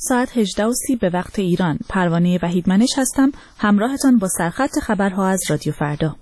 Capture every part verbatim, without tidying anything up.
ساعت هجده و سی به وقت ایران. پروانه وحیدمنش هستم، همراهتان با سرخط خبرها از رادیو فردا.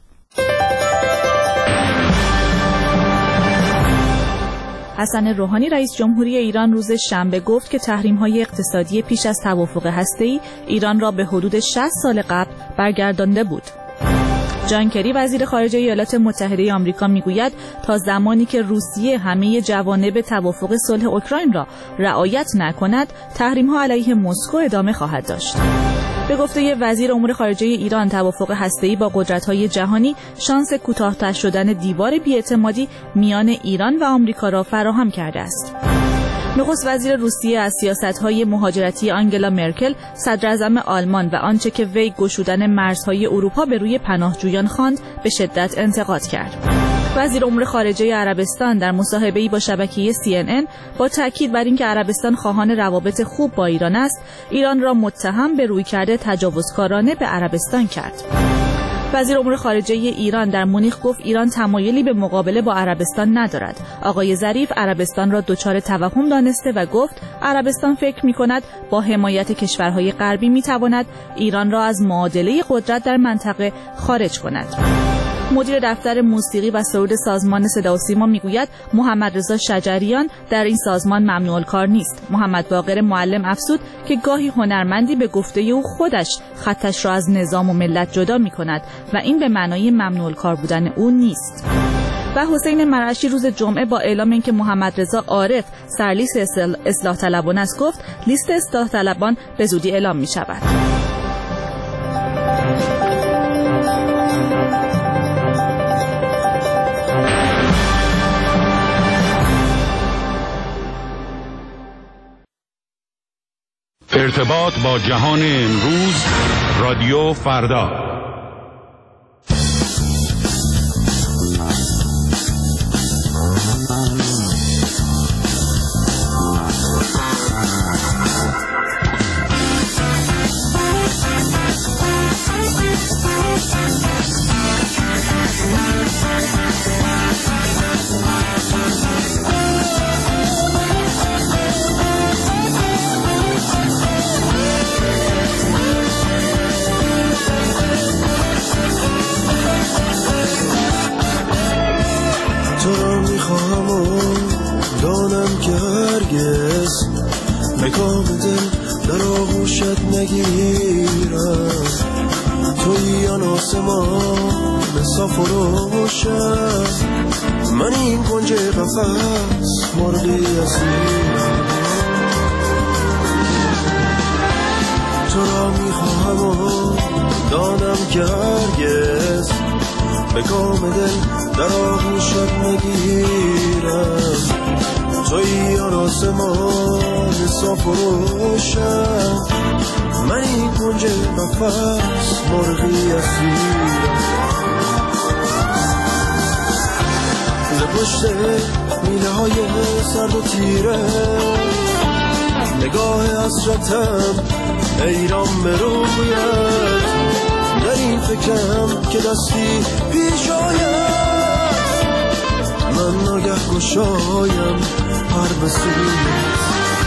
حسن روحانی رئیس جمهوری ایران روز شنبه گفت که تحریم‌های اقتصادی پیش از توافق هسته‌ای ایران را به حدود شصت سال قبل برگردانده بود. جان کری وزیر خارجه ایالات متحده آمریکا میگوید تا زمانی که روسیه همه جوانب توافق صلح اوکراین را رعایت نکند، تحریم‌ها علیه مسکو ادامه خواهد داشت. به گفته وزیر امور خارجه ایران، توافق هسته‌ای با قدرت‌های جهانی شانس کوتاه‌تر شدن دیوار بی‌اعتمادی میان ایران و آمریکا را فراهم کرده است. نخست وزیر روسیه از سیاست‌های مهاجرتی آنگلا مرکل، صدراعظم آلمان و آنچه که وی گشودن مرزهای اروپا به روی پناهجویان خواند، به شدت انتقاد کرد. وزیر امور خارجه عربستان در مصاحبه‌ای با شبکه سی ان ان با تاکید بر اینکه عربستان خواهان روابط خوب با ایران است، ایران را متهم به رویکرد تجاوزکارانه به عربستان کرد. وزیر امور خارجه ایران در مونیخ گفت ایران تمایلی به مقابله با عربستان ندارد. آقای ظریف عربستان را دچار توهم دانسته و گفت عربستان فکر می‌کند با حمایت کشورهای غربی می‌تواند ایران را از معادله قدرت در منطقه خارج کند. مدیر دفتر موسیقی و سرود سازمان صدا و سیما میگوید محمد رضا شجریان در این سازمان ممنوع الکار نیست. محمد باقر معلم افزود که گاهی هنرمندی به گفته او خودش خطش را از نظام و ملت جدا می‌کند و این به معنای ممنوع الکار بودن او نیست. و حسین مرعشی روز جمعه با اعلام اینکه محمد رضا عارف سرلیست اصلاح طلبان است گفت لیست اصلاح طلبان به زودی اعلام می‌شود. ارتباط با جهان امروز، رادیو فردا. مکام دل در آغوشت نگیرم، توی آن آسمان صاف و روشن، من این کنج قفس مرغی اسیرم. تو را میخواهم و دانم که هرگز مکام دل در آغوشت نگیرم، توی آن آسمان صاف و روشن، من این کنج قفس مرغی اسیرم. ز پشت میله های سرد و تیره نگاه حسرتم حیران به رویت، در این فکرم که دستی پیش آید، من ناگه گشایم هر بسویت.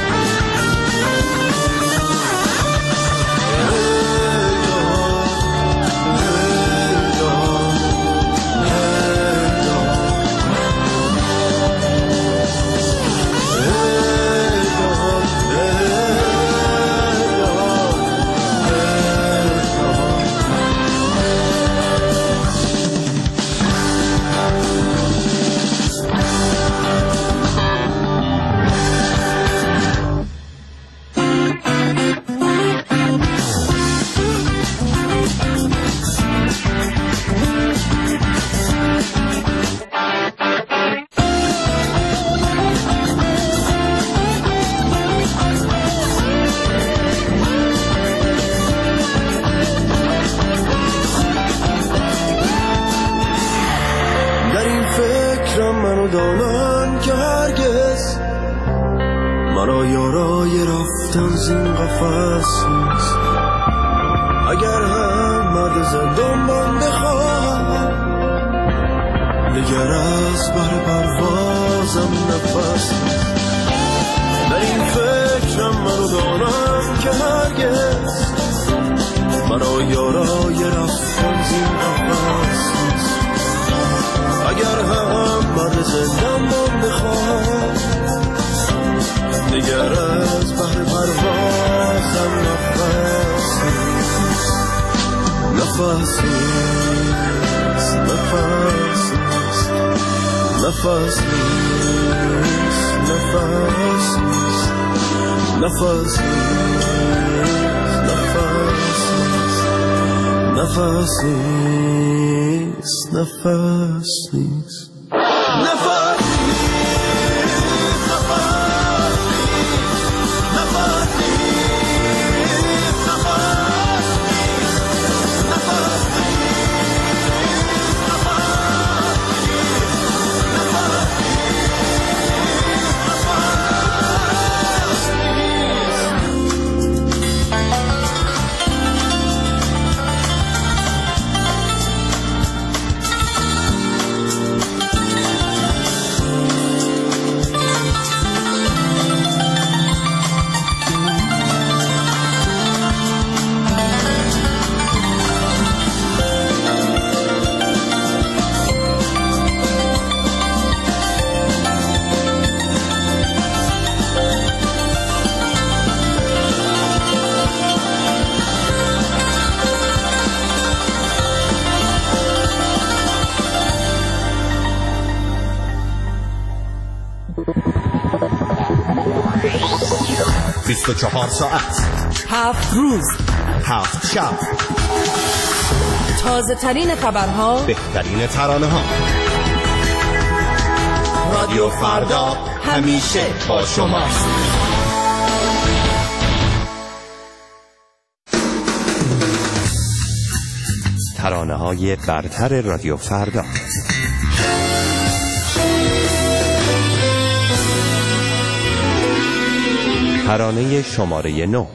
دانم که هرگز مرا یارای رفتن زین قفس نیست، اگر هم مرد زندان من بخواهم، دگر از بر پروازم نفس نیست. در این فکرم منو دانم که هرگز مرا یارای رفتن زین قفس نیست. اگر هم مرد زندان بخواد دیگر از بحر پروازم نفس نیست. نفس نیست، نفس نیست، نفس نیست، نفس نیست، نفس نیست، نفس نیست، نفس نیست، نفس بیست و چهار ساعت، هفت روز، هفت شب، تازه ترین خبرها، بهترین ترانه ها. رادیو فردا همیشه با شماست. ترانه های برتر رادیو فردا. ترانه شماره نو.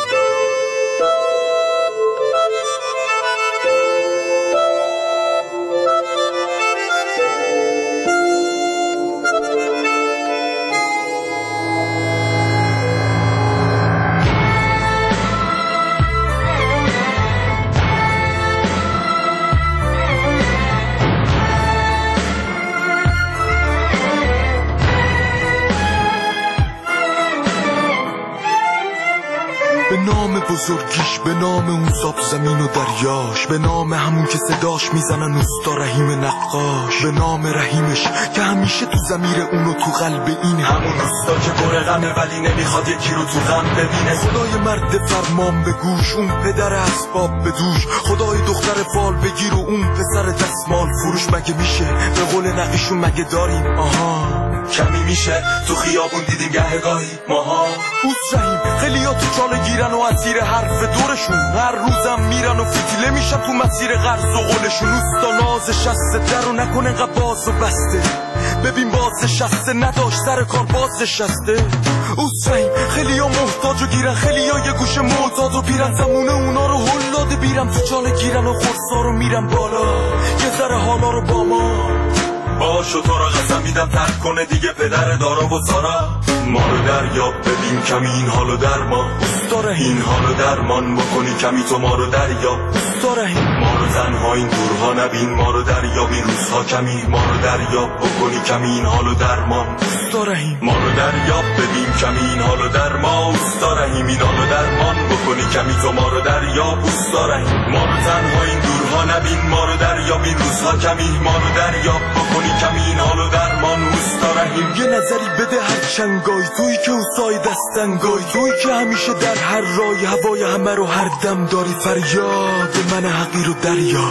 به نام بزرگیش، به نام اون زاب زمین و دریاش، به نام همون که صداش میزنن اوستا رحیم نقاش، به نام رحیمش که همیشه تو ضمیر اونو تو قلب این همون اوستا که پر غمه ولی نمیخواد یکی رو تو غم ببینه. خدای مرد فرمان به گوش، اون پدر اسباب به دوش، خدای دختر فال بگیر و اون پسر دستمال فروش. مگه میشه به قول نقیشون مگه داریم آها کمی میشه تو خیابون دیدیم گهگاهی ماها. اوس رحیم خیلی ها تو چاله گیرن و اسیر حرف دورشون، هر روزم میرن و فتیله میشن تو مسیر قرض و قولشون. اوستا ناز شسته در رو نکنه انقدر باز و بسته، ببین باز شسته نداشت سر کار باز شسته. اوس رحیم خیلی ها محتاج و گیرن، خیلی ها یه گوشه معتاد و پیرن، زمونه اونا رو هل داده بیرم تو چاله گیرن و خورسا رو میرن بالا یه ذره حالا رو با ما باشو. تو را قسم میدم ترک کنه دیگه پدر دارا و سارا. ما رو دریاب ببین کمی این حالو درمان، اوستا رحیم این حالو درمان بکنی کمی تو ما رو دریاب. اوستا رحیم ما رو تنها این دورها نبین، ما رو دریاب این روزها کمی، ما رو دریاب بکنی کمی این حالو درمان. اوستا رحیم ما رو دریاب ببین کمی این حالو درمان، اوستا رحیم این حالو درمان بکنی کمی تو ما رو دریاب. اوستا رحیم ما رو تنها این دورها نبین، ما رو دریاب این روزها کمی، ما رو دریاب بکنی کمی این حالو درمان. اوستا رحیم یه نظری بده هر چنگای تویی که اوسای دستنگای تویی که همیشه در هر رای هوای همه رو هر دم داری. فریاد من حقیر و دریا،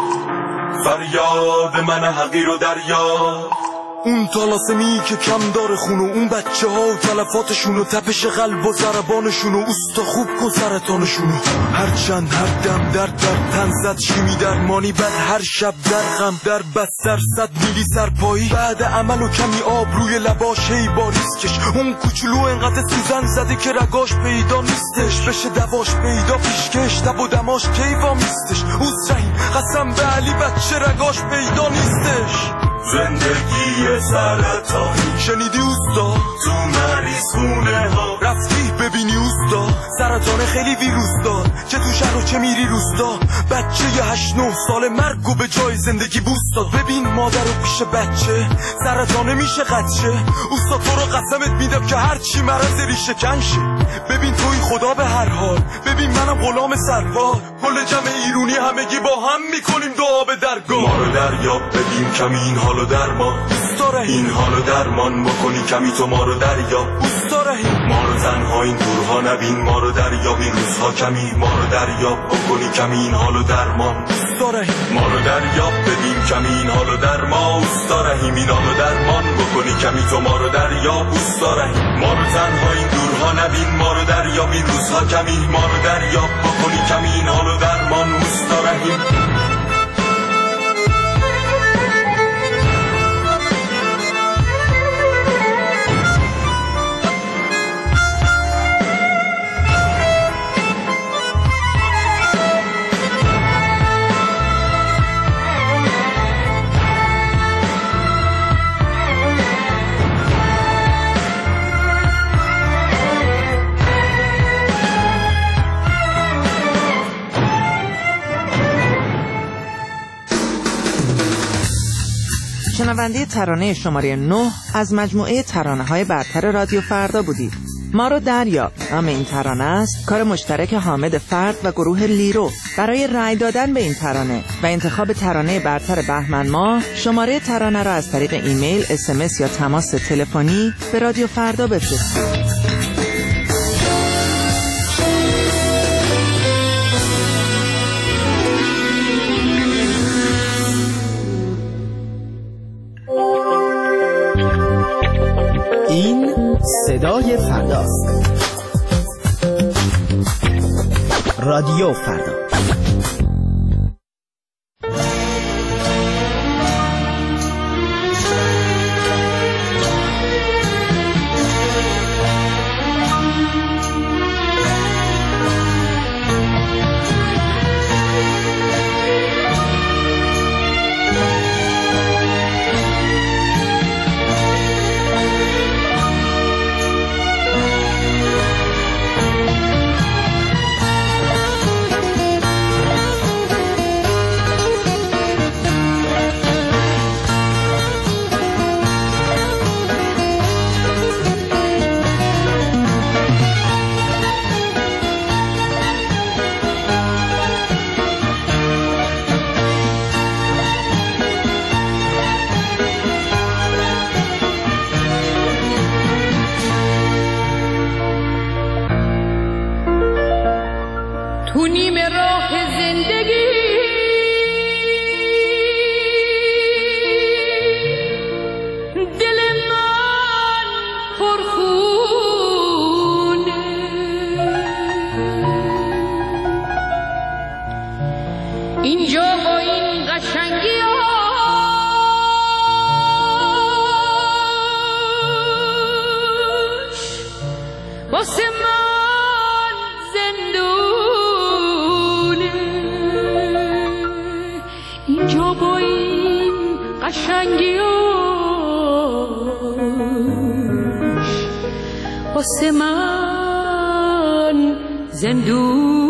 فریاد من حقیر و دریا. اون طلاسمی که کم داره خونو، اون بچه ها و تلفاتشون و تپش قلب و ضربانشون و اوستا خوب کن سرطانشونو. هر چند هر دم در در تن زد شیمی درمانی، بعد هر شب در غم در بستر صد میلی سرپایی، بعد عمل و کمی آب روی لباش هی باریسکش. اون کوچولو انقدر سوزن زده که رگاش پیدا نیستش، بشه دواش پیدا پیشکش تب و دماش کیوا میستش. اوس رحیم قسم به علی بچه رگاش پیدا نیستش. زندگی سرطانی. شنیدی اوستا تو مریض خونه ها رفتی ببینی اوستا سرطان خیلی ویروس دار چه تو شهر و چه میری روستا. بچه یه هشت نه سال مرگ و به جای زندگی بوستا. ببین مادر رو پیش بچه سرطانه میشه قدشه. اوستا تو رو قسمت میدم که هر چی مرض ریشه کنشه. ببین توی خدا به هر حال ببین منم غلام سربار. کل جمع ایرونی همگی با هم میکنیم دعا به درگاه. ما رو دریاب ببین کمی این حالو درمان. این حالو درمان بکنی کمی تو ما رو دریاب. ما رو تنها این دورها نبین ما رو دریاب. این روزها کمی ما رو دریاب بکنی کمی این حالو درمان. ما رو دریاب ببین کمی این حالو درمان. اوستا رحیم این حالو درمان بکنی کمی تو ما رو دریاب. اوستا رحیم ما رو تنها این دورها نبین ما رو دریاب. این روزها کمی ما رو دریاب بکنی کمی این حالو درمان. اوستا رحیم شنونده ترانه شماره نه از مجموعه ترانه های برتر رادیو فردا بودید. ما رو دریاب نام این ترانه است کار مشترک حامد فرد و گروه لیرو. برای رأی دادن به این ترانه و انتخاب ترانه برتر بهمن ماه شماره ترانه را از طریق ایمیل، اس ام اس یا تماس تلفنی به رادیو فردا بفرستید. این صدای فرداست. رادیو فردا. واسه من زندون